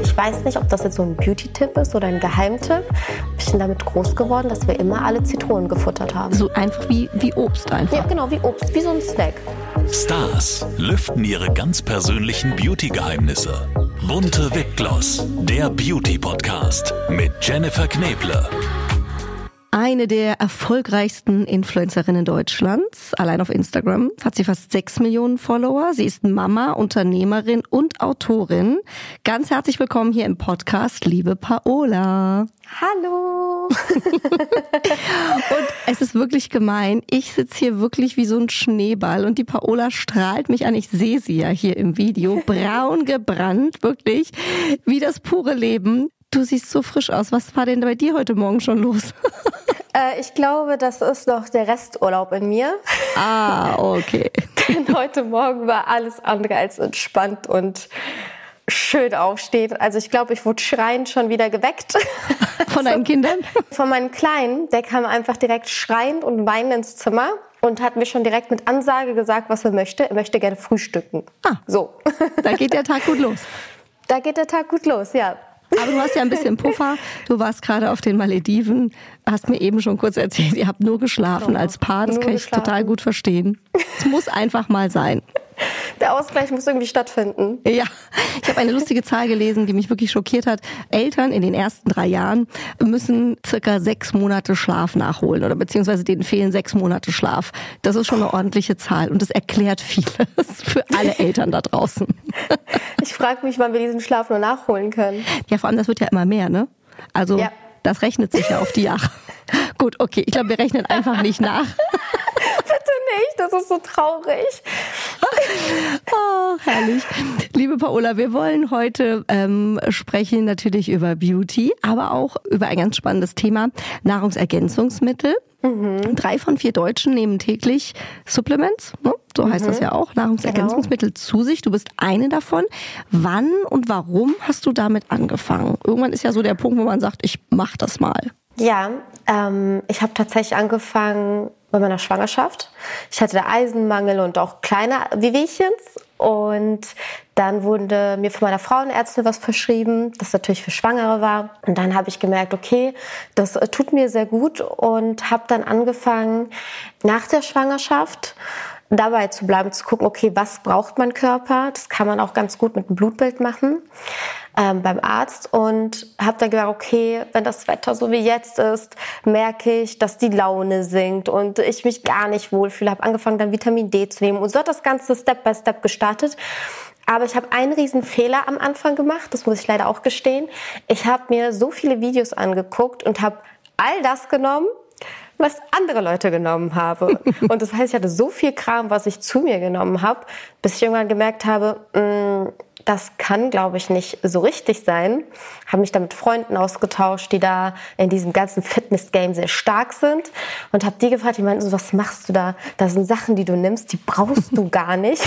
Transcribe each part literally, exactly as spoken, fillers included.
ich weiß nicht, ob das jetzt so ein Beauty-Tipp ist oder ein Geheimtipp. Ich bin damit groß geworden, dass wir immer alle Zitronen gefuttert haben. So einfach wie, wie Obst einfach. Ja, genau, wie Obst, wie so ein Snack. Stars lüften ihre ganz persönlichen Beauty-Geheimnisse. Bunte Wipgloss, der Beauty-Podcast mit Jennifer Kneble. Eine der erfolgreichsten Influencerinnen Deutschlands, allein auf Instagram, hat sie fast sechs Millionen Follower. Sie ist Mama, Unternehmerin und Autorin. Ganz herzlich willkommen hier im Podcast, liebe Paola. Hallo! Und es ist wirklich gemein. Ich sitze hier wirklich wie so ein Schneeball und die Paola strahlt mich an. Ich sehe sie ja hier im Video. Braun gebrannt, wirklich wie das pure Leben. Du siehst so frisch aus. Was war denn bei dir heute Morgen schon los? äh, ich glaube, das ist noch der Resturlaub in mir. Ah, okay. Denn heute Morgen war alles andere als entspannt und schön aufstehen. Also ich glaube, ich wurde schreiend schon wieder geweckt. Von deinen Kindern? Von meinem Kleinen. Der kam einfach direkt schreiend und weinend ins Zimmer und hat mir schon direkt mit Ansage gesagt, was er möchte. Er möchte gerne frühstücken. Ah, so. Da geht der Tag gut los. Da geht der Tag gut los, ja. Aber du hast ja ein bisschen Puffer. Du warst gerade auf den Malediven, hast mir eben schon kurz erzählt, ihr habt nur geschlafen genau. als Paar. Das nur kann ich geschlafen. Total gut verstehen. Es muss einfach mal sein. Der Ausgleich muss irgendwie stattfinden. Ja, ich habe eine lustige Zahl gelesen, die mich wirklich schockiert hat. Eltern in den ersten drei Jahren müssen circa sechs Monate Schlaf nachholen oder beziehungsweise denen fehlen sechs Monate Schlaf. Das ist schon eine ordentliche Zahl und das erklärt vieles für alle Eltern da draußen. Ich frage mich, wann wir diesen Schlaf nur nachholen können. Ja, vor allem, das wird ja immer mehr, ne? Also ja. Das rechnet sich ja auf die Jahre. Gut, okay, ich glaube, wir rechnen einfach nicht nach. Bitte nicht, das ist so traurig. Oh, herrlich. Liebe Paola, wir wollen heute ähm, sprechen natürlich über Beauty, aber auch über ein ganz spannendes Thema, Nahrungsergänzungsmittel. Mhm. Drei von vier Deutschen nehmen täglich Supplements, ne? So heißt mhm. das ja auch, Nahrungsergänzungsmittel genau. zu sich. Du bist eine davon. Wann und warum hast du damit angefangen? Irgendwann ist ja so der Punkt, wo man sagt, ich mach das mal. Ja, ähm, ich habe tatsächlich angefangen bei meiner Schwangerschaft. Ich hatte da Eisenmangel und auch kleine Wehwehchens. Und dann wurde mir von meiner Frauenärztin was verschrieben, das natürlich für Schwangere war. Und dann habe ich gemerkt, okay, das tut mir sehr gut und habe dann angefangen, nach der Schwangerschaft dabei zu bleiben, zu gucken, okay, was braucht mein Körper? Das kann man auch ganz gut mit einem Blutbild machen ähm, beim Arzt. Und habe dann gedacht, okay, wenn das Wetter so wie jetzt ist, merke ich, dass die Laune sinkt und ich mich gar nicht wohlfühle. Habe angefangen, dann Vitamin D zu nehmen. Und so hat das Ganze Step by Step gestartet. Aber ich habe einen riesen Fehler am Anfang gemacht, das muss ich leider auch gestehen. Ich habe mir so viele Videos angeguckt und habe all das genommen, was andere Leute genommen habe. Und das heißt, ich hatte so viel Kram, was ich zu mir genommen habe, bis ich irgendwann gemerkt habe, mh, das kann, glaube ich, nicht so richtig sein. Habe mich da mit Freunden ausgetauscht, die da in diesem ganzen Fitness-Game sehr stark sind. Und habe die gefragt, die meinten so, was machst du da? Das sind Sachen, die du nimmst, die brauchst du gar nicht.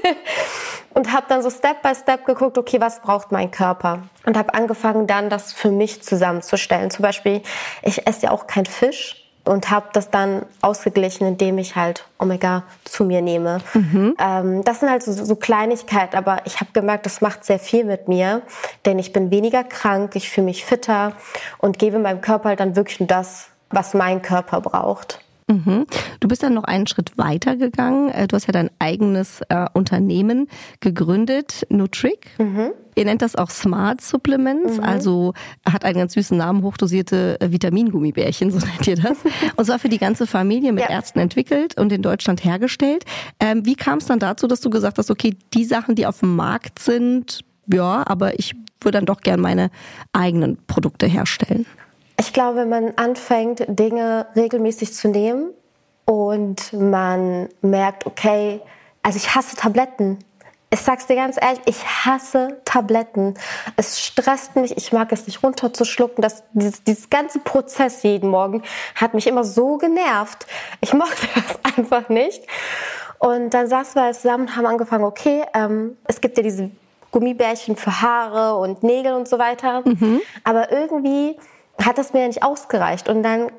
Und habe dann so Step by Step geguckt, okay, was braucht mein Körper? Und habe angefangen, dann das für mich zusammenzustellen. Zum Beispiel, ich esse ja auch kein Fisch. Und habe das dann ausgeglichen, indem ich halt Omega zu mir nehme. Mhm. Ähm, das sind halt so, so Kleinigkeiten, aber ich habe gemerkt, das macht sehr viel mit mir, denn ich bin weniger krank, ich fühle mich fitter und gebe meinem Körper halt dann wirklich nur das, was mein Körper braucht. Mhm. Du bist dann noch einen Schritt weiter gegangen. Du hast ja dein eigenes äh, Unternehmen gegründet, Nutric. Mhm. Ihr nennt das auch Smart Supplements, mhm. also hat einen ganz süßen Namen, hochdosierte Vitamingummibärchen, so nennt ihr das. Und zwar für die ganze Familie mit ja. Ärzten entwickelt und in Deutschland hergestellt. Ähm, wie kam es dann dazu, dass du gesagt hast, okay, die Sachen, die auf dem Markt sind, ja, aber ich würde dann doch gern meine eigenen Produkte herstellen? Ich glaube, wenn man anfängt, Dinge regelmäßig zu nehmen und man merkt, okay, also ich hasse Tabletten. Ich sag's dir ganz ehrlich, ich hasse Tabletten. Es stresst mich, ich mag es nicht runterzuschlucken. Das, dieses, dieses ganze Prozess jeden Morgen hat mich immer so genervt. Ich mochte das einfach nicht. Und dann saßen wir zusammen und haben angefangen, okay, ähm, es gibt ja diese Gummibärchen für Haare und Nägel und so weiter. Mhm. Aber irgendwie hat das mir nicht ausgereicht. Und dann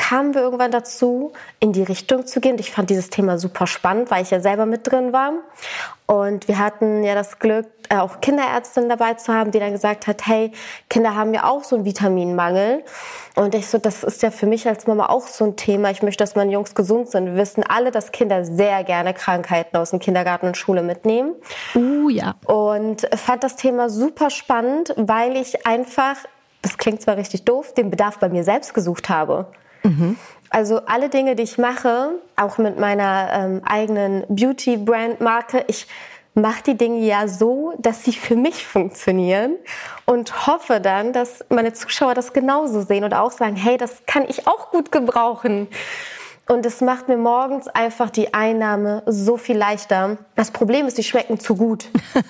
kamen wir irgendwann dazu, in die Richtung zu gehen. Ich fand dieses Thema super spannend, weil ich ja selber mit drin war. Und wir hatten ja das Glück, auch Kinderärztin dabei zu haben, die dann gesagt hat, hey, Kinder haben ja auch so einen Vitaminmangel. Und ich so, das ist ja für mich als Mama auch so ein Thema. Ich möchte, dass meine Jungs gesund sind. Wir wissen alle, dass Kinder sehr gerne Krankheiten aus dem Kindergarten und Schule mitnehmen. Uh, ja. Und fand das Thema super spannend, weil ich einfach, das klingt zwar richtig doof, den Bedarf bei mir selbst gesucht habe. Mhm. Also alle Dinge, die ich mache, auch mit meiner ähm, eigenen Beauty-Brand-Marke, ich mache die Dinge ja so, dass sie für mich funktionieren und hoffe dann, dass meine Zuschauer das genauso sehen und auch sagen, hey, das kann ich auch gut gebrauchen. Und es macht mir morgens einfach die Einnahme so viel leichter. Das Problem ist, die schmecken zu gut.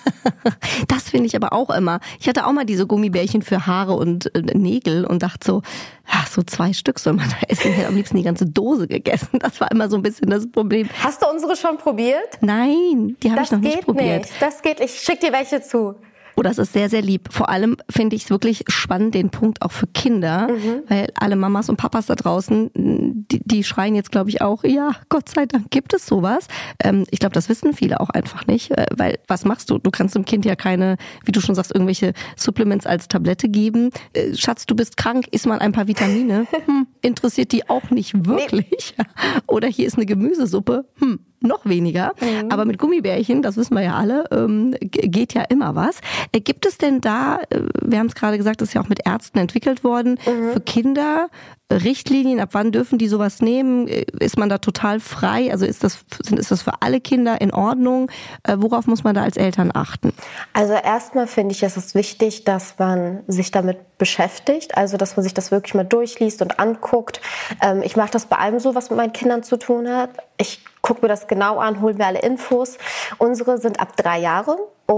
Das finde ich aber auch immer. Ich hatte auch mal diese Gummibärchen für Haare und äh, Nägel und dachte so, ach, so zwei Stück soll man da essen. Ich hätte am liebsten die ganze Dose gegessen. Das war immer so ein bisschen das Problem. Hast du unsere schon probiert? Nein, die habe ich noch nicht probiert. Nicht. Das geht nicht. Ich schick dir welche zu. Oh, das ist sehr, sehr lieb. Vor allem finde ich es wirklich spannend, den Punkt auch für Kinder, mhm. weil alle Mamas und Papas da draußen, die, die schreien jetzt, glaube ich, auch, ja, Gott sei Dank gibt es sowas. Ähm, ich glaube, das wissen viele auch einfach nicht, weil was machst du? Du kannst dem Kind ja keine, wie du schon sagst, irgendwelche Supplements als Tablette geben. Äh, Schatz, du bist krank, iss mal ein paar Vitamine. Hm, interessiert die auch nicht wirklich. Nee. Oder hier ist eine Gemüsesuppe. Hm. Noch weniger, mhm. aber mit Gummibärchen, das wissen wir ja alle, ähm, geht ja immer was. Äh, gibt es denn da, äh, wir haben es gerade gesagt, das ist ja auch mit Ärzten entwickelt worden, mhm. für Kinder äh, Richtlinien, ab wann dürfen die sowas nehmen? Äh, ist man da total frei? Also ist das, ist das für alle Kinder in Ordnung? Äh, worauf muss man da als Eltern achten? Also erstmal finde ich, es ist wichtig, dass man sich damit beschäftigt, also dass man sich das wirklich mal durchliest und anguckt. Ähm, ich mache das bei allem so, was mit meinen Kindern zu tun hat. Ich gucke mir das genau an, hole mir alle Infos. Unsere sind ab drei Jahre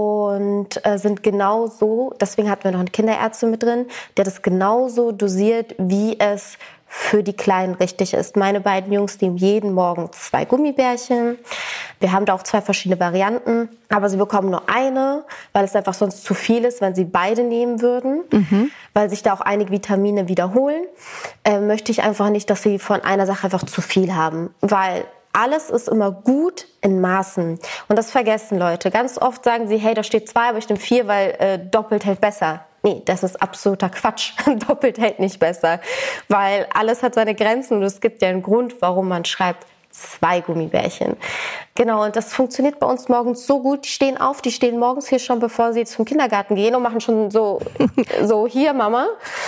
und äh, sind genau so, deswegen hatten wir noch eine Kinderärztin mit drin, der das genauso dosiert, wie es für die Kleinen richtig ist. Meine beiden Jungs nehmen jeden Morgen zwei Gummibärchen. Wir haben da auch zwei verschiedene Varianten, aber sie bekommen nur eine, weil es einfach sonst zu viel ist, wenn sie beide nehmen würden, mhm. weil sich da auch einige Vitamine wiederholen. Äh, möchte ich einfach nicht, dass sie von einer Sache einfach zu viel haben, weil alles ist immer gut in Maßen. Und das vergessen Leute. Ganz oft sagen sie, hey, da steht zwei, aber ich nehme vier, weil äh, doppelt hält besser. Nee, das ist absoluter Quatsch. Doppelt hält nicht besser. Weil alles hat seine Grenzen und es gibt ja einen Grund, warum man schreibt zwei Gummibärchen. Genau, und das funktioniert bei uns morgens so gut. Die stehen auf, die stehen morgens hier schon, bevor sie zum Kindergarten gehen und machen schon so, so hier, Mama.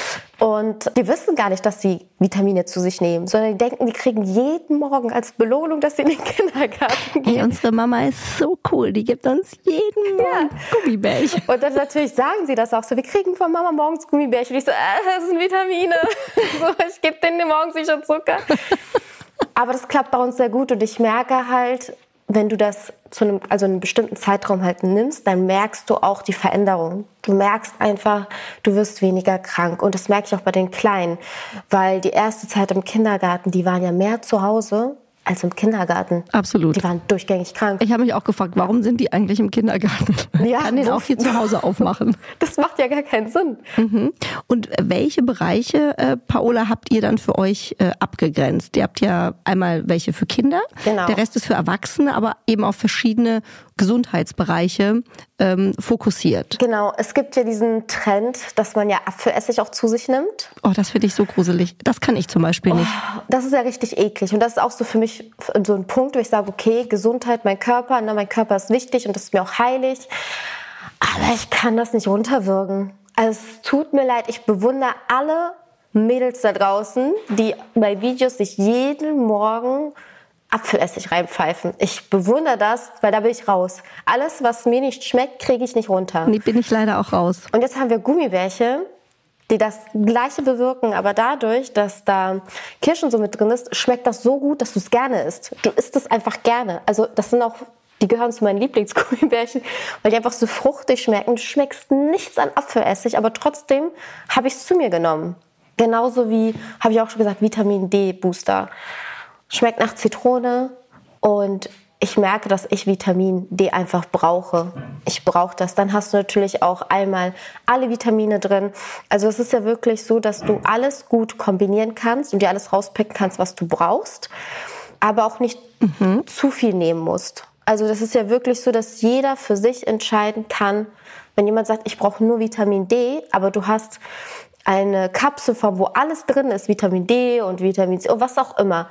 Und die wissen gar nicht, dass sie Vitamine zu sich nehmen, sondern die denken, die kriegen jeden Morgen als Belohnung, dass sie in den Kindergarten gehen. Hey, unsere Mama ist so cool, die gibt uns jeden Morgen ja. Gummibärchen. Und dann natürlich sagen sie das auch so, wir kriegen von Mama morgens Gummibärchen. Und ich so, äh, das sind Vitamine. So, ich gebe denen morgens sicher Zucker. Aber das klappt bei uns sehr gut und ich merke halt, wenn du das zu einem, also einen bestimmten Zeitraum halt nimmst, dann merkst du auch die Veränderung. Du merkst einfach, du wirst weniger krank. Und das merke ich auch bei den Kleinen, weil die erste Zeit im Kindergarten, die waren ja mehr zu Hause als im Kindergarten. Absolut. Die waren durchgängig krank. Ich habe mich auch gefragt, warum sind die eigentlich im Kindergarten? Ja, kann den auch hier zu Hause aufmachen. Das macht ja gar keinen Sinn. Mhm. Und welche Bereiche, äh, Paola, habt ihr dann für euch äh, abgegrenzt? Ihr habt ja einmal welche für Kinder, genau. Der Rest ist für Erwachsene, aber eben auf verschiedene Gesundheitsbereiche ähm, fokussiert. Genau, es gibt ja diesen Trend, dass man ja Apfelessig auch zu sich nimmt. Oh, das finde ich so gruselig. Das kann ich zum Beispiel nicht. Oh, das ist ja richtig eklig und das ist auch so für mich so ein Punkt, wo ich sage, okay, Gesundheit, mein Körper, ne, mein Körper ist wichtig und das ist mir auch heilig, aber ich kann das nicht runterwürgen. Also es tut mir leid, ich bewundere alle Mädels da draußen, die bei Videos sich jeden Morgen Apfelessig reinpfeifen. Ich bewundere das, weil da bin ich raus. Alles, was mir nicht schmeckt, kriege ich nicht runter. Nee, bin ich leider auch raus. Und jetzt haben wir Gummibärchen, die das Gleiche bewirken, aber dadurch, dass da Kirschen so mit drin ist, schmeckt das so gut, dass du es gerne isst. Du isst es einfach gerne. Also das sind auch, die gehören zu meinen Lieblingsgummibärchen, weil die einfach so fruchtig schmecken. Du schmeckst nichts an Apfelessig, aber trotzdem habe ich es zu mir genommen. Genauso wie, habe ich auch schon gesagt, Vitamin D Booster. Schmeckt nach Zitrone und ich merke, dass ich Vitamin D einfach brauche. Ich brauche das. Dann hast du natürlich auch einmal alle Vitamine drin. Also es ist ja wirklich so, dass du alles gut kombinieren kannst und dir alles rauspicken kannst, was du brauchst, aber auch nicht mhm. zu viel nehmen musst. Also das ist ja wirklich so, dass jeder für sich entscheiden kann, wenn jemand sagt, ich brauche nur Vitamin D, aber du hast eine Kapsel, wo alles drin ist, Vitamin D und Vitamin C und was auch immer,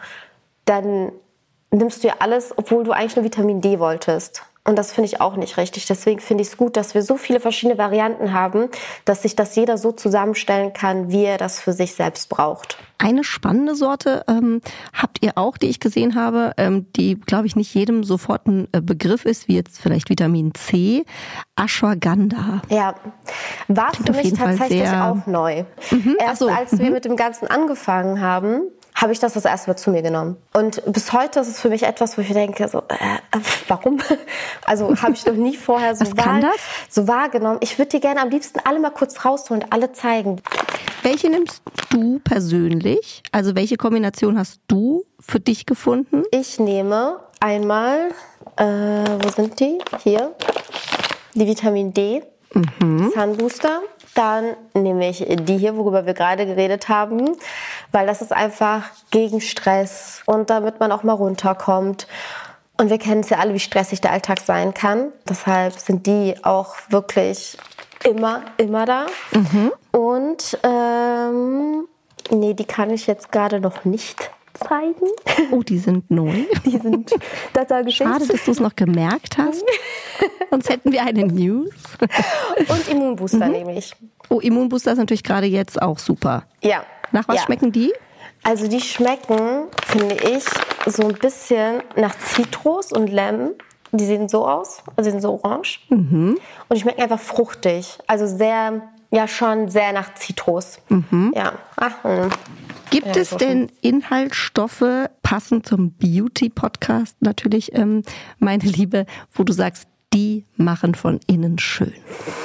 dann nimmst du ja alles, obwohl du eigentlich nur Vitamin D wolltest. Und das finde ich auch nicht richtig. Deswegen finde ich es gut, dass wir so viele verschiedene Varianten haben, dass sich das jeder so zusammenstellen kann, wie er das für sich selbst braucht. Eine spannende Sorte ähm, habt ihr auch, die ich gesehen habe, ähm, die, glaube ich, nicht jedem sofort ein äh, Begriff ist, wie jetzt vielleicht Vitamin C, Ashwagandha. Ja, war Klingt für mich tatsächlich sehr... auch neu. Mhm. Erst so. als mhm. wir mit dem Ganzen angefangen haben, habe ich das das erste Mal zu mir genommen. Und bis heute ist es für mich etwas, wo ich denke, so, äh, warum? Also habe ich noch nie vorher so, wahr, so wahrgenommen. Ich würde dir gerne am liebsten alle mal kurz rausholen und alle zeigen. Welche nimmst du persönlich? Also welche Kombination hast du für dich gefunden? Ich nehme einmal, äh, wo sind die? Hier, die Vitamin D, mhm. Sunbooster. Dann nehme ich die hier, worüber wir gerade geredet haben, weil das ist einfach gegen Stress und damit man auch mal runterkommt. Und wir kennen es ja alle, wie stressig der Alltag sein kann. Deshalb sind die auch wirklich immer, immer da. Mhm. Und ähm, nee, die kann ich jetzt gerade noch nicht zeigen. Oh, die sind neu. Die sind, das sage ich Schade, dass du es noch gemerkt hast. Sonst hätten wir eine News. Und Immunbooster mhm. nehme ich. Oh, Immunbooster ist natürlich gerade jetzt auch super. Ja. Nach was ja. schmecken die? Also die schmecken, finde ich, so ein bisschen nach Zitrus und Lemon. Die sehen so aus, also die sind so orange. Mhm. Und die schmecken einfach fruchtig. Also sehr, ja schon sehr nach Zitrus. Mhm. Ja. Ach, mh. Gibt ja, es denn Inhaltsstoffe, passend zum Beauty-Podcast natürlich, ähm, meine Liebe, wo du sagst, die machen von innen schön?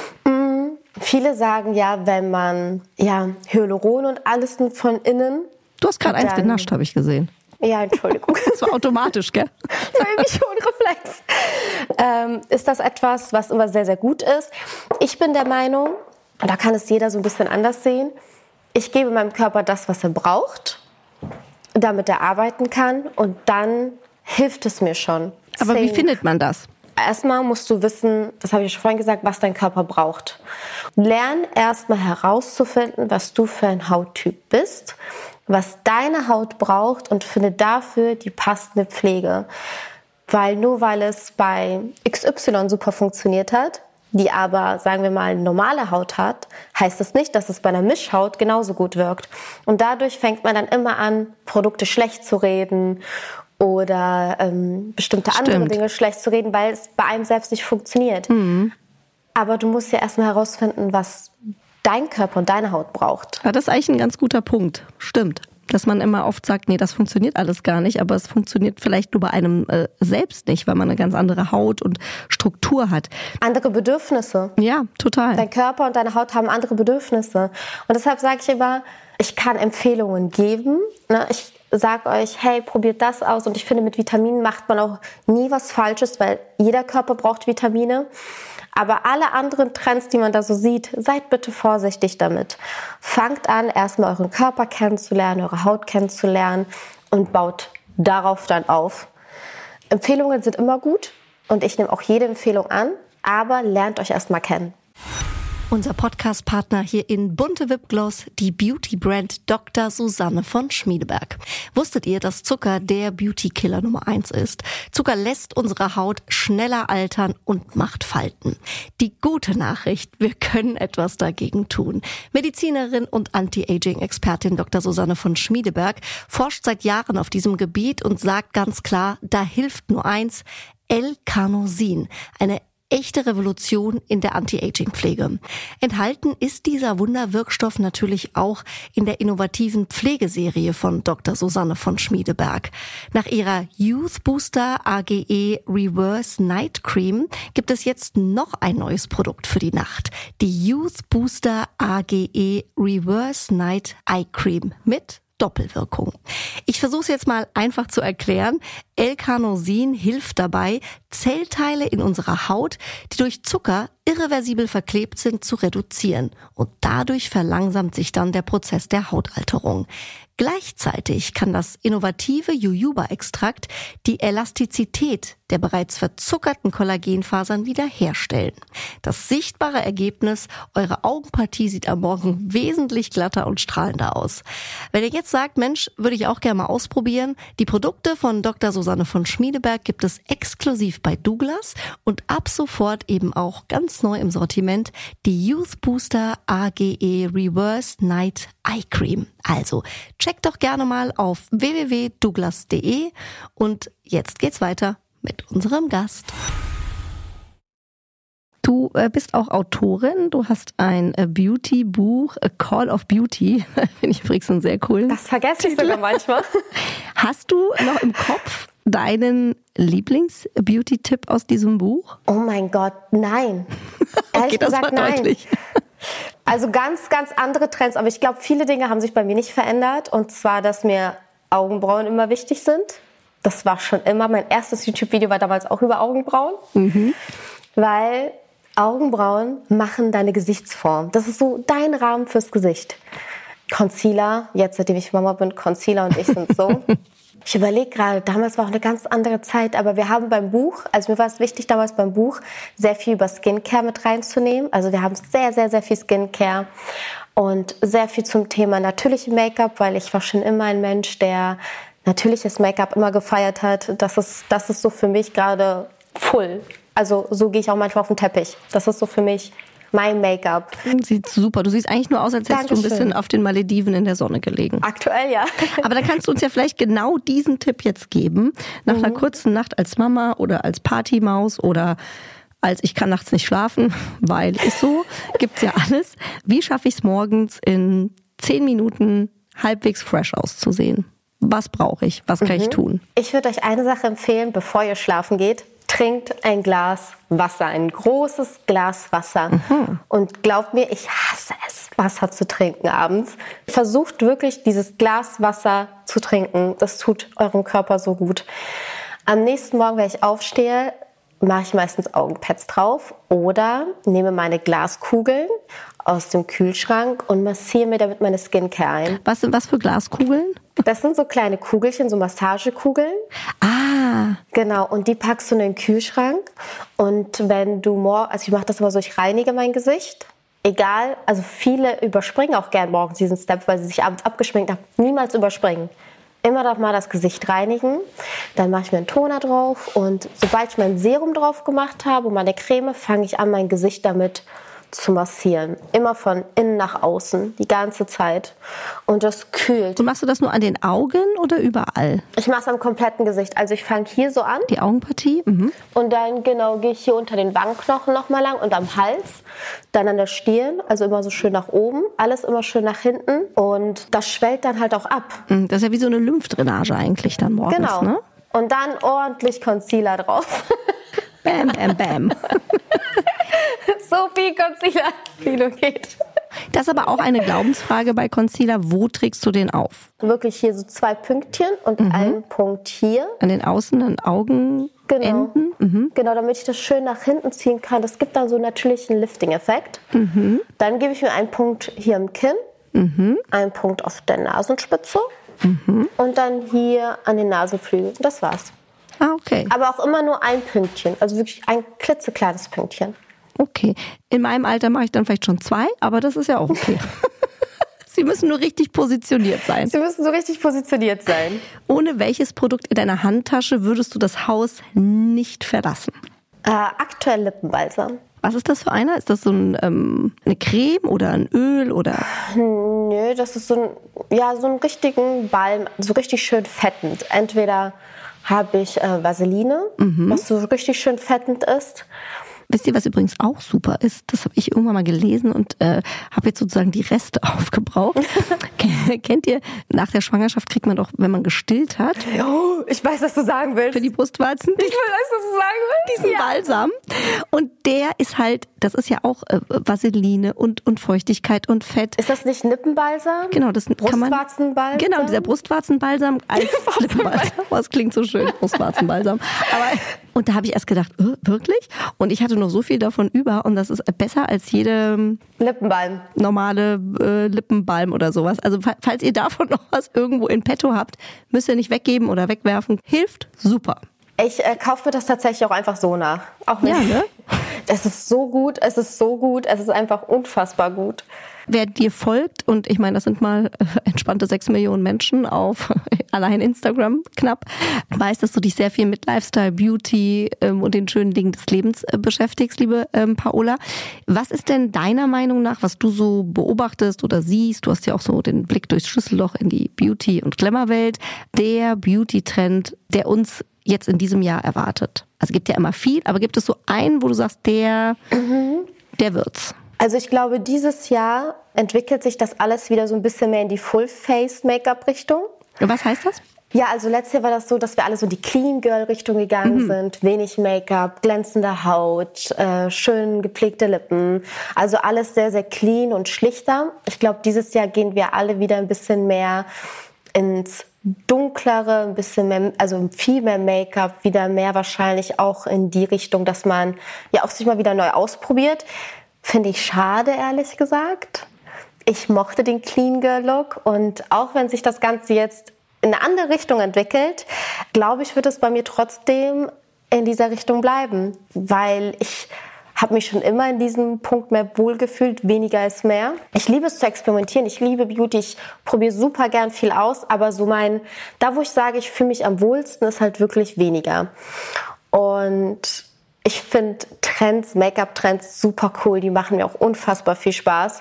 Mhm. Viele sagen ja, wenn man ja Hyaluron und alles von innen... Du hast gerade eins genascht, habe ich gesehen. Ja, Entschuldigung. Das war automatisch, gell? Irgendwie schon Reflex. Ähm, ist das etwas, was immer sehr, sehr gut ist? Ich bin der Meinung, und da kann es jeder so ein bisschen anders sehen, ich gebe meinem Körper das, was er braucht, damit er arbeiten kann und dann hilft es mir schon. Aber Deswegen, wie findet man das? Erstmal musst du wissen, das habe ich schon vorhin gesagt, was dein Körper braucht. Lern erstmal herauszufinden, was du für ein Hauttyp bist, was deine Haut braucht und finde dafür die passende Pflege. Weil nur weil es bei X Y super funktioniert hat, die aber, sagen wir mal, normale Haut hat, heißt das nicht, dass es bei einer Mischhaut genauso gut wirkt. Und dadurch fängt man dann immer an, Produkte schlecht zu reden oder ähm, bestimmte Stimmt. andere Dinge schlecht zu reden, weil es bei einem selbst nicht funktioniert. Mhm. Aber du musst ja erstmal herausfinden, was dein Körper und deine Haut braucht. Ja, das ist eigentlich ein ganz guter Punkt. Stimmt. Dass man immer oft sagt, nee, das funktioniert alles gar nicht, aber es funktioniert vielleicht nur bei einem äh, selbst nicht, weil man eine ganz andere Haut und Struktur hat. Andere Bedürfnisse. Ja, total. Dein Körper und deine Haut haben andere Bedürfnisse. Und deshalb sage ich immer, ich kann Empfehlungen geben. Ne? Ich sage euch, hey, probiert das aus. Und ich finde, mit Vitaminen macht man auch nie was Falsches, weil jeder Körper braucht Vitamine. Aber alle anderen Trends, die man da so sieht, seid bitte vorsichtig damit. Fangt an, erstmal euren Körper kennenzulernen, eure Haut kennenzulernen und baut darauf dann auf. Empfehlungen sind immer gut und ich nehme auch jede Empfehlung an, aber lernt euch erstmal kennen. Unser Podcast-Partner hier in Bunte Wipgloss, die Beauty-Brand Doktor Susanne von Schmiedeberg. Wusstet ihr, dass Zucker der Beauty-Killer Nummer eins ist? Zucker lässt unsere Haut schneller altern und macht Falten. Die gute Nachricht, wir können etwas dagegen tun. Medizinerin und Anti-Aging-Expertin Doktor Susanne von Schmiedeberg forscht seit Jahren auf diesem Gebiet und sagt ganz klar, da hilft nur eins, L-Carnosin, eine echte Revolution in der Anti-Aging-Pflege. Enthalten ist dieser Wunderwirkstoff natürlich auch in der innovativen Pflegeserie von Doktor Susanne von Schmiedeberg. Nach ihrer Youth Booster A G E Reverse Night Cream gibt es jetzt noch ein neues Produkt für die Nacht. Die Youth Booster A G E Reverse Night Eye Cream mit Doppelwirkung. Ich versuche es jetzt mal einfach zu erklären. L-Carnosin hilft dabei, Zellteile in unserer Haut, die durch Zucker irreversibel verklebt sind, zu reduzieren. Und dadurch verlangsamt sich dann der Prozess der Hautalterung. Gleichzeitig kann das innovative Jojoba-Extrakt die Elastizität der bereits verzuckerten Kollagenfasern wiederherstellen. Das sichtbare Ergebnis, eure Augenpartie sieht am Morgen wesentlich glatter und strahlender aus. Wenn ihr jetzt sagt, Mensch, würde ich auch gerne mal ausprobieren, die Produkte von Doktor Susanne von Schmiedeberg gibt es exklusiv bei Douglas und ab sofort eben auch ganz neu im Sortiment die Youth Booster A G E Reverse Night Eye Cream. Also checkt doch gerne mal auf w w w punkt douglas punkt d e und jetzt geht's weiter mit unserem Gast. Du äh, bist auch Autorin, du hast ein äh, Beauty-Buch, A Call of Beauty, finde ich übrigens einen sehr coolen Das vergesse ich sogar manchmal. Hast du noch im Kopf deinen Lieblings-Beauty-Tipp aus diesem Buch? Oh mein Gott, nein. Ehrlich okay, das gesagt, war nein. deutlich. Also ganz, ganz andere Trends, aber ich glaube, viele Dinge haben sich bei mir nicht verändert. Und zwar, dass mir Augenbrauen immer wichtig sind. Das war schon immer. Mein erstes YouTube-Video war damals auch über Augenbrauen. Mhm. Weil Augenbrauen machen deine Gesichtsform. Das ist so dein Rahmen fürs Gesicht. Concealer, jetzt seitdem ich Mama bin, Concealer und ich sind so. Ich überlege gerade, damals war auch eine ganz andere Zeit, aber wir haben beim Buch, also mir war es wichtig damals beim Buch, sehr viel über Skincare mit reinzunehmen. Also wir haben sehr, sehr, sehr viel Skincare und sehr viel zum Thema natürliche Make-up, weil ich war schon immer ein Mensch, der natürliches Make-up immer gefeiert hat. Das ist, das ist so für mich gerade full. Also so gehe ich auch manchmal auf den Teppich. Das ist so für mich mein Make-up. Sieht super. Du siehst eigentlich nur aus, als hättest du ein bisschen auf den Malediven in der Sonne gelegen. Aktuell, ja. Aber dann kannst du uns ja vielleicht genau diesen Tipp jetzt geben. Nach mhm. einer kurzen Nacht als Mama oder als Partymaus oder als ich kann nachts nicht schlafen, weil ist so, gibt's ja alles. Wie schaffe ich es morgens in zehn Minuten halbwegs fresh auszusehen? Was brauche ich? Was kann mhm. ich tun? Ich würde euch eine Sache empfehlen, bevor ihr schlafen geht. Trinkt ein Glas Wasser, ein großes Glas Wasser. Mhm. Und glaubt mir, ich hasse es, Wasser zu trinken abends. Versucht wirklich, dieses Glas Wasser zu trinken. Das tut eurem Körper so gut. Am nächsten Morgen, wenn ich aufstehe, mache ich meistens Augenpads drauf oder nehme meine Glaskugeln aus dem Kühlschrank und massiere mir damit meine Skincare ein. Was sind was für Glaskugeln? Das sind so kleine Kugelchen, so Massagekugeln. Ah. Genau, und die packst du in den Kühlschrank. Und wenn du morgen, also ich mache das immer so, ich reinige mein Gesicht. Egal, also viele überspringen auch gern morgens diesen Step, weil sie sich abends abgeschminkt haben. Niemals überspringen. Immer doch mal das Gesicht reinigen. Dann mache ich mir einen Toner drauf. Und sobald ich mein Serum drauf gemacht habe und meine Creme, fange ich an, mein Gesicht damit zu massieren. Immer von innen nach außen, die ganze Zeit. Und das kühlt. Und machst du das nur an den Augen oder überall? Ich mache es am kompletten Gesicht. Also ich fange hier so an. Die Augenpartie? Mhm. Und dann genau gehe ich hier unter den Wangenknochen nochmal lang und am Hals. Dann an der Stirn, also immer so schön nach oben. Alles immer schön nach hinten. Und das schwellt dann halt auch ab. Das ist ja wie so eine Lymphdrainage eigentlich dann morgens, genau. Ne? Und dann ordentlich Concealer drauf. Bam, bam, bam. So viel Concealer, wie nur geht. Das ist aber auch eine Glaubensfrage bei Concealer. Wo trägst du den auf? Wirklich hier so zwei Pünktchen und mhm. ein Punkt hier. An den außen Augenenden? Genau. Mhm. Genau, damit ich das schön nach hinten ziehen kann. Das gibt dann so natürlich einen Lifting-Effekt. Mhm. Dann gebe ich mir einen Punkt hier im Kinn, mhm. einen Punkt auf der Nasenspitze mhm. und dann hier an den Nasenflügeln. Das war's. Ah, okay. Aber auch immer nur ein Pünktchen, also wirklich ein klitzekleines Pünktchen. Okay. In meinem Alter mache ich dann vielleicht schon zwei, aber das ist ja auch okay. Sie müssen nur richtig positioniert sein. Sie müssen so richtig positioniert sein. Ohne welches Produkt in deiner Handtasche würdest du das Haus nicht verlassen? Äh, aktuell Lippenbalsam. Was ist das für einer? Ist das so ein, ähm, eine Creme oder ein Öl oder? Nö, das ist so ein, ja, so einen richtigen Balm, so richtig schön fettend. Entweder habe ich äh, Vaseline, mhm. was so richtig schön fettend ist. Wisst ihr, was übrigens auch super ist? Das habe ich irgendwann mal gelesen und äh, habe jetzt sozusagen die Reste aufgebraucht. Kennt ihr, nach der Schwangerschaft kriegt man doch, wenn man gestillt hat. Oh, ich weiß, was du sagen willst. Für die Brustwarzen. Ich weiß, was du sagen willst. Diesen ja. Balsam. Und der ist halt, das ist ja auch äh, Vaseline und, und Feuchtigkeit und Fett. Ist das nicht Nippenbalsam? Genau, das kann man. Brustwarzenbalsam? Genau, dieser Brustwarzenbalsam als Lippenbalsam. Das klingt so schön, Brustwarzenbalsam. Aber, und da habe ich erst gedacht, äh, wirklich? Und ich hatte noch so viel davon über und das ist besser als jede Lippenbalm. normale äh, Lippenbalm oder sowas. Also falls ihr davon noch was irgendwo in petto habt, müsst ihr nicht weggeben oder wegwerfen. Hilft super. Ich äh, kaufe mir das tatsächlich auch einfach so nach. Auch nicht. Ja, ne? Es ist so gut, es ist so gut, es ist einfach unfassbar gut. Wer dir folgt, und ich meine, das sind mal äh, entspannte sechs Millionen Menschen auf allein Instagram knapp, weiß, dass du dich sehr viel mit Lifestyle, Beauty ähm, und den schönen Dingen des Lebens äh, beschäftigst, liebe ähm, Paola. Was ist denn deiner Meinung nach, was du so beobachtest oder siehst, du hast ja auch so den Blick durchs Schlüsselloch in die Beauty- und Glamour-Welt, der Beauty-Trend, der uns jetzt in diesem Jahr erwartet? Also gibt ja immer viel, aber gibt es so einen, wo du sagst, der, mhm. der wird's? Also ich glaube, dieses Jahr entwickelt sich das alles wieder so ein bisschen mehr in die Full-Face-Make-up-Richtung. Was heißt das? Ja, also letztes Jahr war das so, dass wir alle so die Clean-Girl-Richtung gegangen mhm. sind. Wenig Make-up, glänzende Haut, äh, schön gepflegte Lippen. Also alles sehr, sehr clean und schlichter. Ich glaube, dieses Jahr gehen wir alle wieder ein bisschen mehr ins Dunklere, ein bisschen mehr, also viel mehr Make-up, wieder mehr wahrscheinlich auch in die Richtung, dass man ja auch sich mal wieder neu ausprobiert. Finde ich schade, ehrlich gesagt. Ich mochte den Clean Girl Look und auch wenn sich das Ganze jetzt in eine andere Richtung entwickelt, glaube ich, wird es bei mir trotzdem in dieser Richtung bleiben, weil ich habe mich schon immer in diesem Punkt mehr wohlgefühlt, weniger ist mehr. Ich liebe es zu experimentieren, ich liebe Beauty, ich probiere super gern viel aus, aber so mein, da wo ich sage, ich fühle mich am wohlsten, ist halt wirklich weniger. Und ich finde Trends, Make-up-Trends super cool, die machen mir auch unfassbar viel Spaß.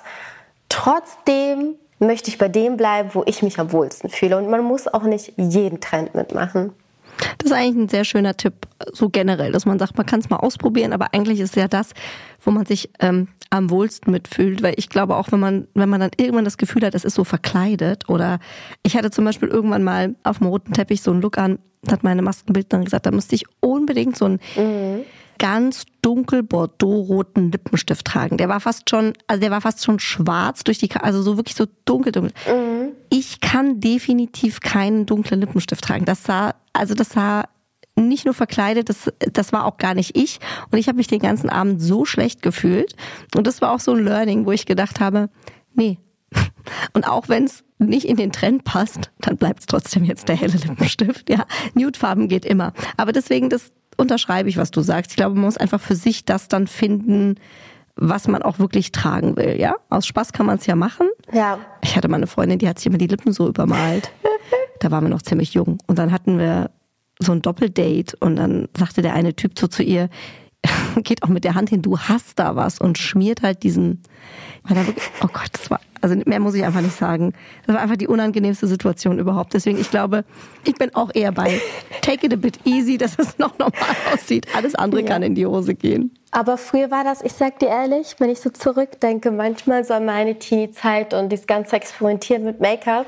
Trotzdem möchte ich bei dem bleiben, wo ich mich am wohlsten fühle. Und man muss auch nicht jeden Trend mitmachen. Das ist eigentlich ein sehr schöner Tipp, so generell, dass man sagt, man kann es mal ausprobieren, aber eigentlich ist ja das, wo man sich ähm, am wohlsten mitfühlt, weil ich glaube auch, wenn man wenn man dann irgendwann das Gefühl hat, es ist so verkleidet oder ich hatte zum Beispiel irgendwann mal auf dem roten Teppich so einen Look an, hat meine Maskenbildnerin gesagt, da müsste ich unbedingt so einen mhm. ganz dunkel bordeaux-roten Lippenstift tragen. Der war fast schon, also der war fast schon schwarz durch die, also so wirklich so dunkel, dunkel. Mhm. Ich kann definitiv keinen dunklen Lippenstift tragen. Das sah, also das sah nicht nur verkleidet, das, das war auch gar nicht ich. Und ich habe mich den ganzen Abend so schlecht gefühlt. Und das war auch so ein Learning, wo ich gedacht habe, nee. Und auch wenn es nicht in den Trend passt, dann bleibt es trotzdem jetzt der helle Lippenstift. Ja, Nudefarben geht immer. Aber deswegen, das unterschreibe ich, was du sagst. Ich glaube, man muss einfach für sich das dann finden, was man auch wirklich tragen will. Ja, aus Spaß kann man es ja machen. Ja. Ich hatte mal eine Freundin, die hat sich immer die Lippen so übermalt. Da waren wir noch ziemlich jung. Und dann hatten wir so ein Doppeldate und dann sagte der eine Typ so zu ihr, geht auch mit der Hand hin, du hast da was und schmiert halt diesen, war da wirklich, oh Gott, das war, also mehr muss ich einfach nicht sagen. Das war einfach die unangenehmste Situation überhaupt. Deswegen, ich glaube, ich bin auch eher bei take it a bit easy, dass es noch normal aussieht. Alles andere ja. kann in die Hose gehen. Aber früher war das, ich sag dir ehrlich, wenn ich so zurückdenke, manchmal so an meine Teenie-Zeit und dieses ganze Experimentieren mit Make-up,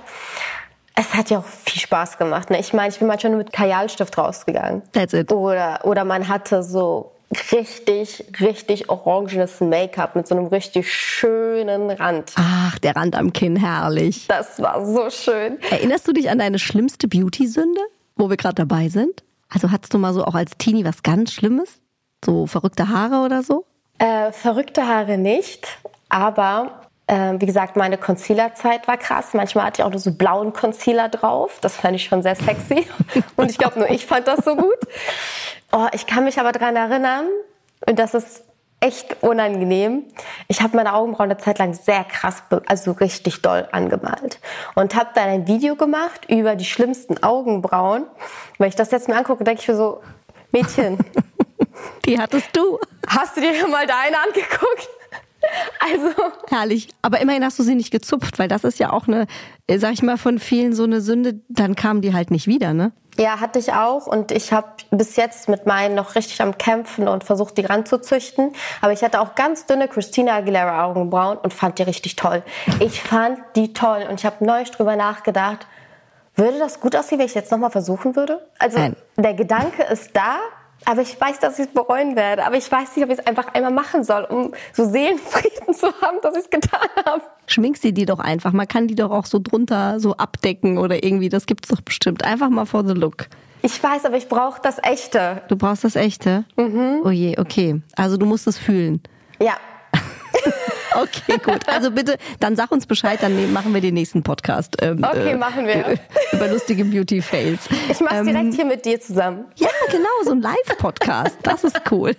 es hat ja auch viel Spaß gemacht. Ne? Ich meine, ich bin manchmal nur mit Kajalstift rausgegangen. That's it. Oder, oder man hatte so richtig, richtig orangenes Make-up mit so einem richtig schönen Rand. Ach, der Rand am Kinn, herrlich. Das war so schön. Erinnerst du dich an deine schlimmste Beauty-Sünde, wo wir gerade dabei sind? Also hattest du mal so auch als Teenie was ganz Schlimmes? So verrückte Haare oder so? Äh, verrückte Haare nicht, aber äh, wie gesagt, meine Concealer-Zeit war krass. Manchmal hatte ich auch nur so blauen Concealer drauf. Das fand ich schon sehr sexy. Und ich glaube, nur ich fand das so gut. Oh, ich kann mich aber daran erinnern, und das ist echt unangenehm. Ich habe meine Augenbrauen eine Zeit lang sehr krass, also richtig doll angemalt. Und habe dann ein Video gemacht über die schlimmsten Augenbrauen. Wenn ich das jetzt mir angucke, denke ich mir so, Mädchen. Die hattest du. Hast du dir mal deine angeguckt? Also herrlich. Aber immerhin hast du sie nicht gezupft, weil das ist ja auch eine, sag ich mal, von vielen so eine Sünde. Dann kamen die halt nicht wieder, ne? Ja, hatte ich auch. Und ich habe bis jetzt mit meinen noch richtig am Kämpfen und versucht, die ranzuzüchten. Aber ich hatte auch ganz dünne Christina Aguilera Augenbrauen und fand die richtig toll. Ich fand die toll. Und ich habe neulich drüber nachgedacht, würde das gut aussehen, wenn ich jetzt nochmal versuchen würde? Also Nein. Der Gedanke ist da. Aber ich weiß, dass ich es bereuen werde. Aber ich weiß nicht, ob ich es einfach einmal machen soll, um so Seelenfrieden zu haben, dass ich es getan habe. Schminkst sie die doch einfach. Man kann die doch auch so drunter so abdecken oder irgendwie. Das gibt's doch bestimmt. Einfach mal for the look. Ich weiß, aber ich brauche das Echte. Du brauchst das Echte? Mhm. Oh je, okay. Also du musst es fühlen. Ja. Okay, gut. Also bitte, dann sag uns Bescheid, dann machen wir den nächsten Podcast. Ähm, okay, äh, machen wir. Über lustige Beauty-Fails. Ich mach's ähm, direkt hier mit dir zusammen. Ja, genau, so ein Live-Podcast. Das ist cool.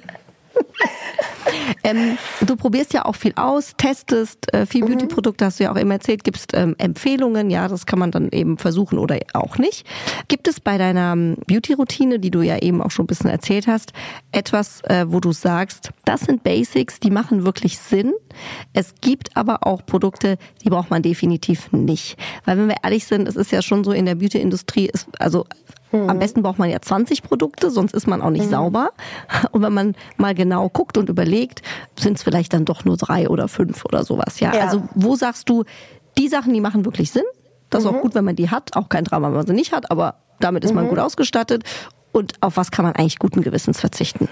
ähm, du probierst ja auch viel aus, testest äh, viel mhm. Beauty-Produkte, hast du ja auch immer erzählt, gibst ähm, Empfehlungen, ja, das kann man dann eben versuchen oder auch nicht. Gibt es bei deiner Beauty-Routine, die du ja eben auch schon ein bisschen erzählt hast, etwas, äh, wo du sagst, das sind Basics, die machen wirklich Sinn. Es gibt aber auch Produkte, die braucht man definitiv nicht. Weil wenn wir ehrlich sind, es ist ja schon so in der Beauty-Industrie, ist, also Mhm. am besten braucht man ja zwanzig Produkte, sonst ist man auch nicht mhm. sauber. Und wenn man mal genau guckt und überlegt, sind es vielleicht dann doch nur drei oder fünf oder sowas. Ja, ja. Also wo sagst du, die Sachen, die machen wirklich Sinn? Das ist mhm. auch gut, wenn man die hat. Auch kein Drama, wenn man sie nicht hat, aber damit ist mhm. man gut ausgestattet. Und auf was kann man eigentlich guten Gewissens verzichten?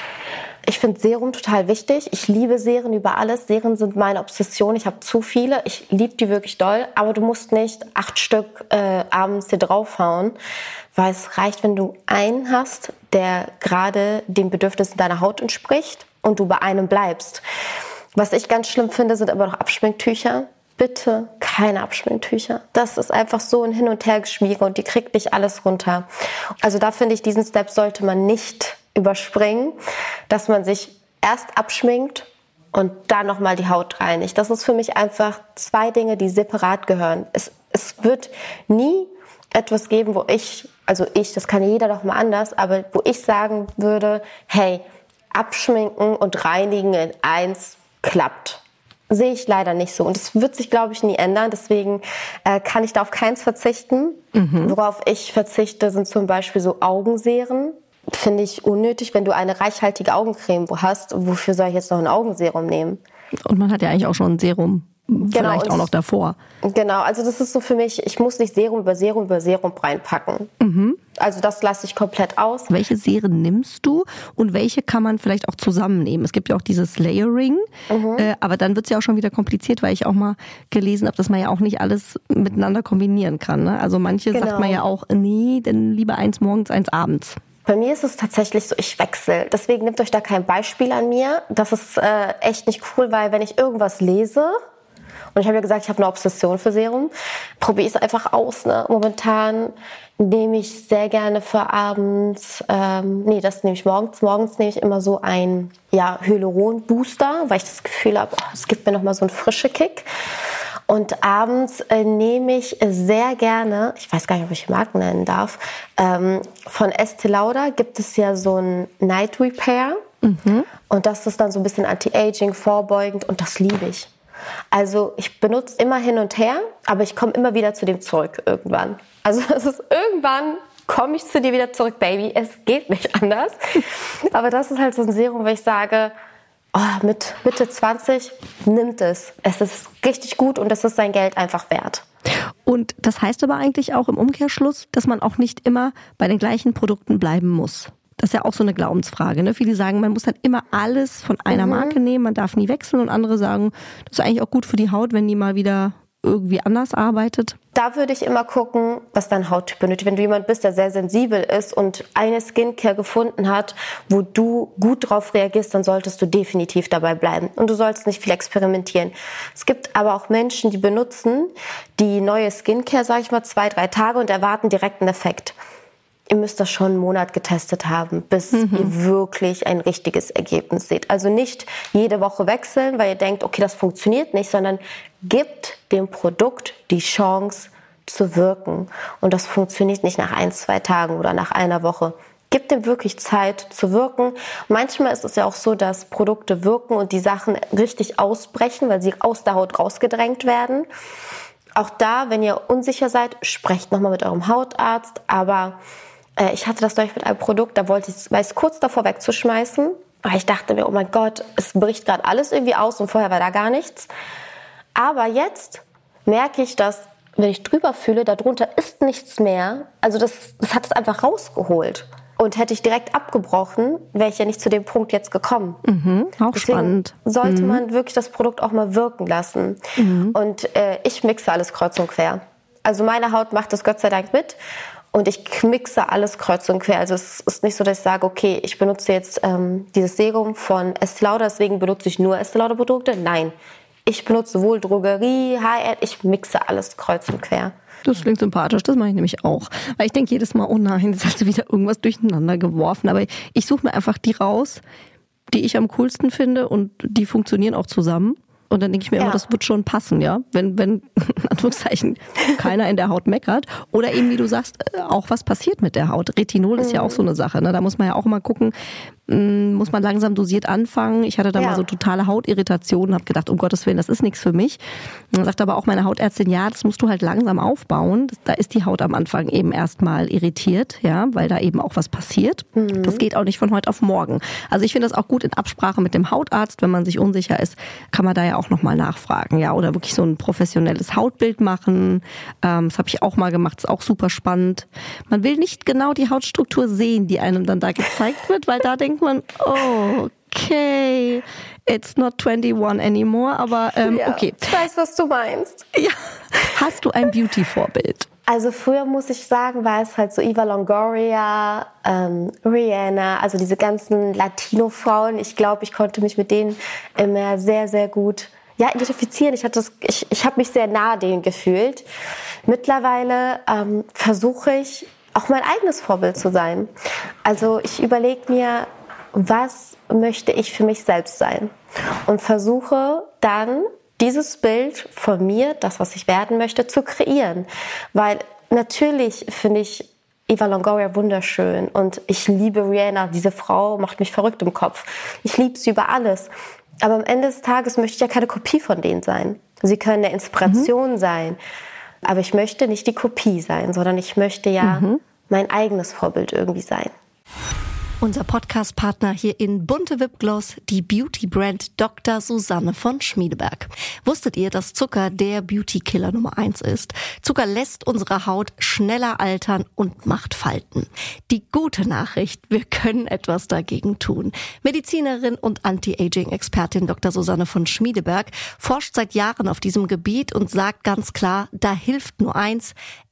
Ich finde Serum total wichtig. Ich liebe Serien über alles. Serien sind meine Obsession. Ich habe zu viele. Ich liebe die wirklich doll. Aber du musst nicht acht Stück äh, abends dir draufhauen, weil es reicht, wenn du einen hast, der gerade den Bedürfnissen deiner Haut entspricht und du bei einem bleibst. Was ich ganz schlimm finde, sind aber noch Abschminktücher. Bitte keine Abschminktücher. Das ist einfach so ein Hin- und Hergeschmiere und die kriegt nicht alles runter. Also da finde ich, diesen Step sollte man nicht überspringen, dass man sich erst abschminkt und dann nochmal die Haut reinigt. Das ist für mich einfach zwei Dinge, die separat gehören. Es, es wird nie etwas geben, wo ich, also ich, das kann jeder doch mal anders, aber wo ich sagen würde, hey, abschminken und reinigen in eins klappt. Sehe ich leider nicht so. Und das wird sich, glaube ich, nie ändern. Deswegen äh, kann ich da auf keins verzichten. Mhm. Worauf ich verzichte, sind zum Beispiel so Augenserien. Finde ich unnötig, wenn du eine reichhaltige Augencreme hast. Wofür soll ich jetzt noch ein Augenserum nehmen? Und man hat ja eigentlich auch schon ein Serum. Vielleicht genau, auch noch davor. Genau, also das ist so für mich, ich muss nicht Serum über Serum über Serum reinpacken. Mhm. Also das lasse ich komplett aus. Welche Serien nimmst du und welche kann man vielleicht auch zusammennehmen? Es gibt ja auch dieses Layering, mhm. äh, aber dann wird es ja auch schon wieder kompliziert, weil ich auch mal gelesen habe, dass man ja auch nicht alles miteinander kombinieren kann. Ne? Also manche genau. sagt man ja auch, nee, dann lieber eins morgens, eins abends. Bei mir ist es tatsächlich so, ich wechsle. Deswegen nehmt euch da kein Beispiel an mir. Das ist äh, echt nicht cool, weil wenn ich irgendwas lese, und ich habe ja gesagt, ich habe eine Obsession für Serum, probiere ich es einfach aus. Ne? Momentan nehme ich sehr gerne für abends, ähm, nee, das nehme ich morgens. Morgens nehme ich immer so ein ja, Hyaluron-Booster, weil ich das Gefühl habe, oh, es gibt mir nochmal so einen frischen Kick. Und abends äh, nehme ich sehr gerne, ich weiß gar nicht, ob ich Marken nennen darf, ähm, von Estée Lauder gibt es ja so ein Night Repair. Mhm. Und das ist dann so ein bisschen Anti-Aging, vorbeugend und das liebe ich. Also ich benutze immer hin und her, aber ich komme immer wieder zu dem zurück irgendwann. Also es ist irgendwann komme ich zu dir wieder zurück, Baby. Es geht nicht anders. Aber das ist halt so ein Serum, wo ich sage, oh, mit Mitte zwanzig nimmt es. Es ist richtig gut und es ist sein Geld einfach wert. Und das heißt aber eigentlich auch im Umkehrschluss, dass man auch nicht immer bei den gleichen Produkten bleiben muss. Das ist ja auch so eine Glaubensfrage. Ne? Viele sagen, man muss dann immer alles von einer mhm. Marke nehmen, man darf nie wechseln. Und andere sagen, das ist eigentlich auch gut für die Haut, wenn die mal wieder irgendwie anders arbeitet. Da würde ich immer gucken, was dein Hauttyp benötigt. Wenn du jemand bist, der sehr sensibel ist und eine Skincare gefunden hat, wo du gut drauf reagierst, dann solltest du definitiv dabei bleiben. Und du sollst nicht viel experimentieren. Es gibt aber auch Menschen, die benutzen die neue Skincare, sage ich mal, zwei, drei Tage und erwarten direkt einen Effekt. Ihr müsst das schon einen Monat getestet haben, bis mhm. ihr wirklich ein richtiges Ergebnis seht. Also nicht jede Woche wechseln, weil ihr denkt, okay, das funktioniert nicht, sondern gebt dem Produkt die Chance zu wirken. Und das funktioniert nicht nach ein, zwei Tagen oder nach einer Woche. Gib dem wirklich Zeit zu wirken. Manchmal ist es ja auch so, dass Produkte wirken und die Sachen richtig ausbrechen, weil sie aus der Haut rausgedrängt werden. Auch da, wenn ihr unsicher seid, sprecht nochmal mit eurem Hautarzt. Aber äh, ich hatte das neulich mit einem Produkt, da wollte ich, war ich kurz davor wegzuschmeißen. Weil ich dachte mir, oh mein Gott, es bricht gerade alles irgendwie aus und vorher war da gar nichts. Aber jetzt merke ich, dass, wenn ich drüber fühle, darunter ist nichts mehr. Also das, das hat es einfach rausgeholt. Und hätte ich direkt abgebrochen, wäre ich ja nicht zu dem Punkt jetzt gekommen. Mhm, auch Deswegen spannend. sollte mhm. man wirklich das Produkt auch mal wirken lassen. Mhm. Und äh, ich mixe alles kreuz und quer. Also meine Haut macht das Gott sei Dank mit. Und ich mixe alles kreuz und quer. Also es ist nicht so, dass ich sage, okay, ich benutze jetzt ähm, dieses Serum von Estée Lauder, deswegen benutze ich nur Estée Lauder Produkte. Nein, ich benutze sowohl Drogerie, High-End, ich mixe alles kreuz und quer. Das klingt sympathisch, das mache ich nämlich auch. Weil ich denke jedes Mal, oh nein, jetzt hast du wieder irgendwas durcheinander geworfen. Aber ich suche mir einfach die raus, die ich am coolsten finde und die funktionieren auch zusammen. Und dann denke ich mir immer, ja. das wird schon passen, ja. Wenn, wenn, in Anführungszeichen, keiner in der Haut meckert. Oder eben, wie du sagst, auch was passiert mit der Haut. Retinol ist mhm. ja auch so eine Sache, ne? Da muss man ja auch mal gucken, muss man langsam dosiert anfangen. Ich hatte da ja. mal so totale Hautirritationen, habe gedacht, um Gottes Willen, das ist nichts für mich. Und dann sagt aber auch meine Hautärztin, ja, das musst du halt langsam aufbauen. Da ist die Haut am Anfang eben erstmal irritiert, ja, weil da eben auch was passiert. Mhm. Das geht auch nicht von heute auf morgen. Also ich finde das auch gut in Absprache mit dem Hautarzt, wenn man sich unsicher ist, kann man da ja auch nochmal nachfragen, ja, oder wirklich so ein professionelles Hautbild machen. Ähm, das habe ich auch mal gemacht, ist auch super spannend. Man will nicht genau die Hautstruktur sehen, die einem dann da gezeigt wird, weil da denkt man, oh, okay, it's not twenty-one anymore, aber ähm, ja, okay. Ich weiß, was du meinst. Ja. Hast du ein Beauty-Vorbild? Also früher, muss ich sagen, war es halt so Eva Longoria, ähm, Rihanna, also diese ganzen Latino-Frauen. Ich glaube, ich konnte mich mit denen immer sehr, sehr gut ja, identifizieren. Ich, hatte das, ich, ich habe mich sehr nah denen gefühlt. Mittlerweile ähm, versuche ich, auch mein eigenes Vorbild zu sein. Also ich überlege mir, was möchte ich für mich selbst sein? Und versuche dann, dieses Bild von mir, das, was ich werden möchte, zu kreieren. Weil natürlich finde ich Eva Longoria wunderschön und ich liebe Rihanna. Diese Frau macht mich verrückt im Kopf. Ich liebe sie über alles. Aber am Ende des Tages möchte ich ja keine Kopie von denen sein. Sie können eine Inspiration mhm. sein. Aber ich möchte nicht die Kopie sein, sondern ich möchte ja mhm. mein eigenes Vorbild irgendwie sein. Unser Podcast-Partner hier in Bunte Wipgloss, die Beauty-Brand Doktor Susanne von Schmiedeberg. Wusstet ihr, dass Zucker der Beauty-Killer Nummer eins ist? Zucker lässt unsere Haut schneller altern und macht Falten. Die gute Nachricht, wir können etwas dagegen tun. Medizinerin und Anti-Aging-Expertin Doktor Susanne von Schmiedeberg forscht seit Jahren auf diesem Gebiet und sagt ganz klar, da hilft nur eins,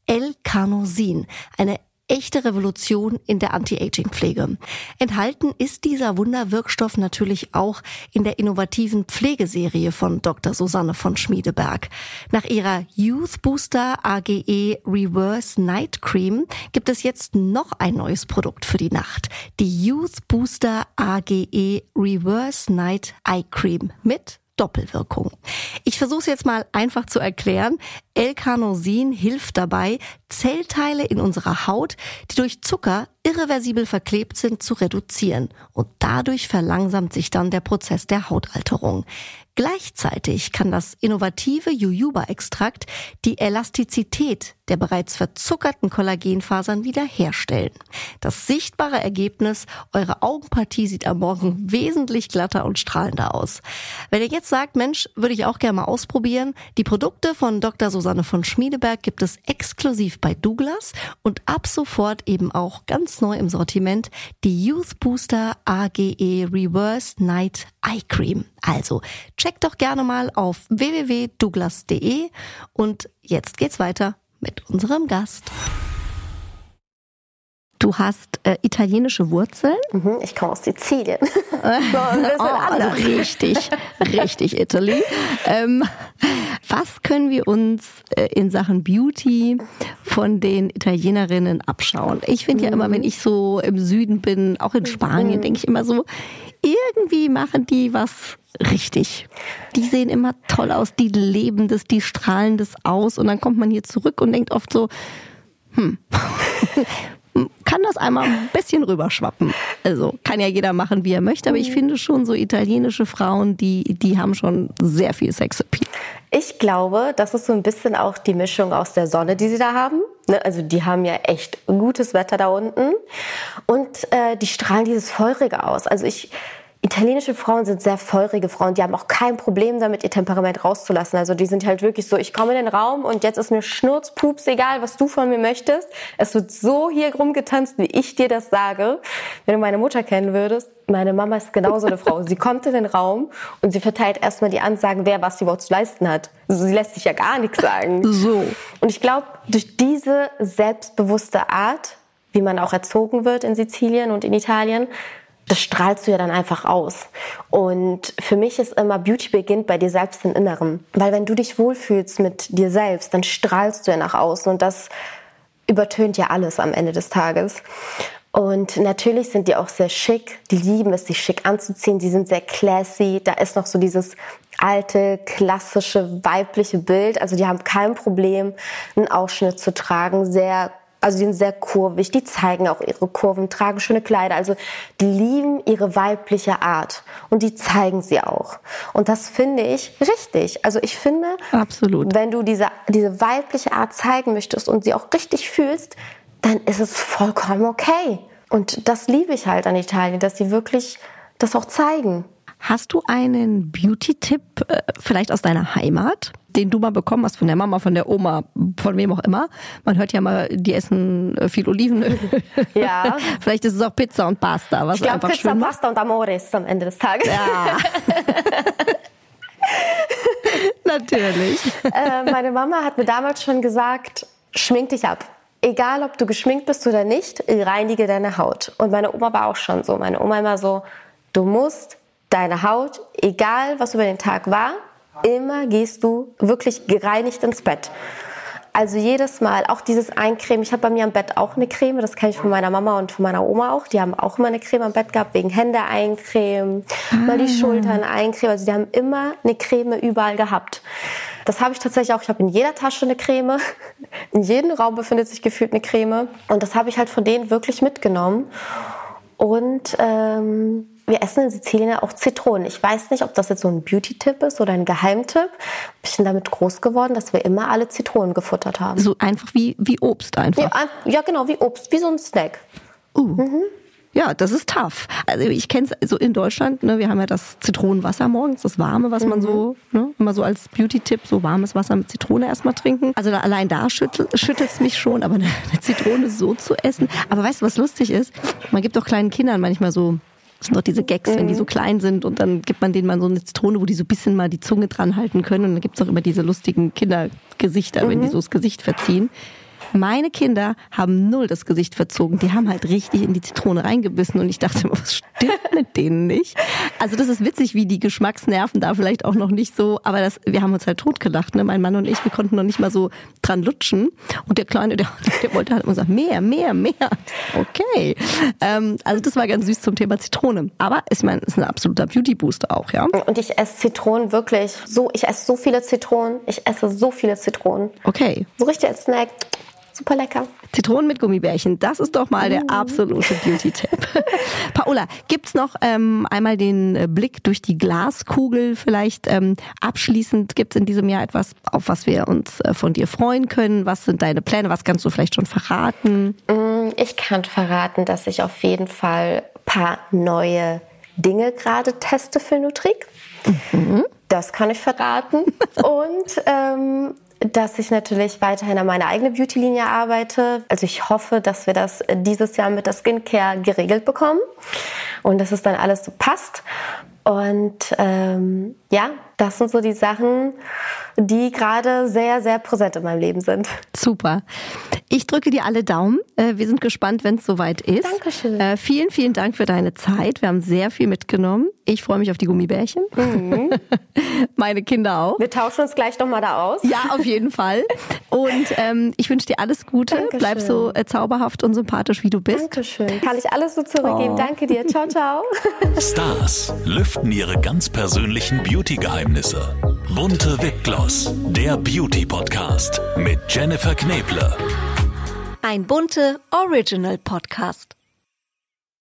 L-Carnosin, eine echte Revolution in der Anti-Aging-Pflege. Enthalten ist dieser Wunderwirkstoff natürlich auch in der innovativen Pflegeserie von Doktor Susanne von Schmiedeberg. Nach ihrer Youth Booster A G E Reverse Night Cream gibt es jetzt noch ein neues Produkt für die Nacht. Die Youth Booster A G E Reverse Night Eye Cream mit Doppelwirkung. Ich versuche es jetzt mal einfach zu erklären. L-Carnosin hilft dabei, Zellteile in unserer Haut, die durch Zucker irreversibel verklebt sind, zu reduzieren. Und dadurch verlangsamt sich dann der Prozess der Hautalterung. Gleichzeitig kann das innovative Jojoba-Extrakt die Elastizität der bereits verzuckerten Kollagenfasern wiederherstellen. Das sichtbare Ergebnis, eure Augenpartie sieht am Morgen wesentlich glatter und strahlender aus. Wenn ihr jetzt sagt, Mensch, würde ich auch gerne mal ausprobieren, die Produkte von Doktor Susanne von Schmiedeberg gibt es exklusiv bei Douglas und ab sofort eben auch ganz neu im Sortiment die Youth Booster A G E Reverse Night Eye Cream. Also checkt doch gerne mal auf w w w punkt douglas punkt d e und jetzt geht's weiter mit unserem Gast. Du hast äh, italienische Wurzeln. Mhm, ich komme aus Sizilien. So ein bisschen oh, also richtig, richtig Italy. Ähm, was können wir uns äh, in Sachen Beauty von den Italienerinnen abschauen? Ich finde mhm. ja immer, wenn ich so im Süden bin, auch in Spanien, mhm. denke ich immer so, irgendwie machen die was richtig. Die sehen immer toll aus, die leben das, die strahlen das aus und dann kommt man hier zurück und denkt oft so, hm, kann das einmal ein bisschen rüberschwappen. Also kann ja jeder machen, wie er möchte, aber ich finde schon so italienische Frauen, die, die haben schon sehr viel Sexappeal. Ich glaube, das ist so ein bisschen auch die Mischung aus der Sonne, die sie da haben. Also die haben ja echt gutes Wetter da unten und äh, die strahlen dieses Feurige aus. Also ich... Italienische Frauen sind sehr feurige Frauen, die haben auch kein Problem damit, ihr Temperament rauszulassen. Also die sind halt wirklich so, ich komme in den Raum und jetzt ist mir Schnurzpups egal, was du von mir möchtest. Es wird so hier rumgetanzt, wie ich dir das sage. Wenn du meine Mutter kennen würdest, meine Mama ist genauso eine Frau. Sie kommt in den Raum und sie verteilt erstmal die Ansagen, wer was sie überhaupt zu leisten hat. Also sie lässt sich ja gar nichts sagen. So. Und ich glaube, durch diese selbstbewusste Art, wie man auch erzogen wird in Sizilien und in Italien, das strahlst du ja dann einfach aus. Und für mich ist immer, Beauty beginnt bei dir selbst im Inneren. Weil wenn du dich wohlfühlst mit dir selbst, dann strahlst du ja nach außen. Und das übertönt ja alles am Ende des Tages. Und natürlich sind die auch sehr schick. Die lieben es, sich schick anzuziehen. Die sind sehr classy. Da ist noch so dieses alte, klassische, weibliche Bild. Also die haben kein Problem, einen Ausschnitt zu tragen. Sehr Also die sind sehr kurvig, die zeigen auch ihre Kurven, tragen schöne Kleider. Also die lieben ihre weibliche Art und die zeigen sie auch. Und das finde ich richtig. Also ich finde, absolut, wenn du diese, diese weibliche Art zeigen möchtest und sie auch richtig fühlst, dann ist es vollkommen okay. Und das liebe ich halt an Italien, dass sie wirklich das auch zeigen. Hast du einen Beauty-Tipp äh, vielleicht aus deiner Heimat, den du mal bekommen hast von der Mama, von der Oma, von wem auch immer? Man hört ja mal, die essen viel Olivenöl. Ja. Vielleicht ist es auch Pizza und Pasta. Was ich glaube, einfach Pizza, schön Pasta und Amore ist am Ende des Tages. Ja. Natürlich. Äh, meine Mama hat mir damals schon gesagt, schmink dich ab. Egal, ob du geschminkt bist oder nicht, reinige deine Haut. Und meine Oma war auch schon so. Meine Oma immer so, du musst deine Haut, egal was über den Tag war, immer gehst du wirklich gereinigt ins Bett. Also jedes Mal, auch dieses Eincremen. Ich habe bei mir am Bett auch eine Creme, das kenne ich von meiner Mama und von meiner Oma auch. Die haben auch immer eine Creme am Bett gehabt, wegen Hände eincremen, ah. mal die Schultern eincremen. Also die haben immer eine Creme überall gehabt. Das habe ich tatsächlich auch. Ich habe in jeder Tasche eine Creme. In jedem Raum befindet sich gefühlt eine Creme. Und das habe ich halt von denen wirklich mitgenommen. Und ähm, wir essen in Sizilien ja auch Zitronen. Ich weiß nicht, ob das jetzt so ein Beauty-Tipp ist oder ein Geheimtipp. Ich bin damit groß geworden, dass wir immer alle Zitronen gefuttert haben. So einfach wie, wie Obst einfach? Ja, ja, genau, wie Obst, wie so ein Snack. Uh. Mhm. Ja, das ist tough. Also ich kenne es so in Deutschland, ne, wir haben ja das Zitronenwasser morgens, das Warme, was mhm. man so, ne, immer so als Beauty-Tipp, so warmes Wasser mit Zitrone erstmal trinken. Also da, allein da schüttelt es mich schon, aber eine, eine Zitrone so zu essen. Aber weißt du, was lustig ist? Man gibt doch kleinen Kindern manchmal so, das sind doch diese Gags, mhm. wenn die so klein sind und dann gibt man denen mal so eine Zitrone, wo die so ein bisschen mal die Zunge dran halten können und dann gibt's auch immer diese lustigen Kindergesichter, mhm. wenn die so das Gesicht verziehen. Meine Kinder haben null das Gesicht verzogen. Die haben halt richtig in die Zitrone reingebissen und ich dachte, was stimmt mit denen nicht? Also das ist witzig, wie die Geschmacksnerven da vielleicht auch noch nicht so, aber das, wir haben uns halt totgelacht, ne? Mein Mann und ich, wir konnten noch nicht mal so dran lutschen und der Kleine, der, der wollte halt immer sagen, mehr, mehr, mehr. Okay. Ähm, also das war ganz süß zum Thema Zitrone. Aber ich meine, es ist ein absoluter Beauty-Booster auch, ja? Und ich esse Zitronen wirklich so, ich esse so viele Zitronen, ich esse so viele Zitronen. Okay. So richtig als Snack. Super lecker. Zitronen mit Gummibärchen, das ist doch mal der absolute Beauty-Tipp. Paola, gibt's noch ähm, einmal den Blick durch die Glaskugel vielleicht? Ähm, abschließend, gibt's in diesem Jahr etwas, auf was wir uns äh, von dir freuen können? Was sind deine Pläne? Was kannst du vielleicht schon verraten? Ich kann verraten, dass ich auf jeden Fall ein paar neue Dinge gerade teste für Nutrik. Mhm. Das kann ich verraten. Und ähm, dass ich natürlich weiterhin an meiner eigenen Beauty-Linie arbeite. Also ich hoffe, dass wir das dieses Jahr mit der Skincare geregelt bekommen und dass es dann alles so passt. Und ähm, ja, das sind so die Sachen, die gerade sehr, sehr präsent in meinem Leben sind. Super. Ich drücke dir alle Daumen. Wir sind gespannt, wenn es soweit ist. Dankeschön. Äh, vielen, vielen Dank für deine Zeit. Wir haben sehr viel mitgenommen. Ich freue mich auf die Gummibärchen. Mhm. Meine Kinder auch. Wir tauschen uns gleich nochmal da aus. Ja, auf jeden Fall. Und ähm, ich wünsche dir alles Gute. Dankeschön. Bleib so äh, zauberhaft und sympathisch, wie du bist. Dankeschön. Kann ich alles so zurückgeben. Oh. Danke dir. Ciao, ciao. Stars lüften ihre ganz persönlichen Beauty-Geheimnisse. Bunte Wipgloss, der Beauty-Podcast mit Jennifer Knebler. Ein Bunte Original Podcast.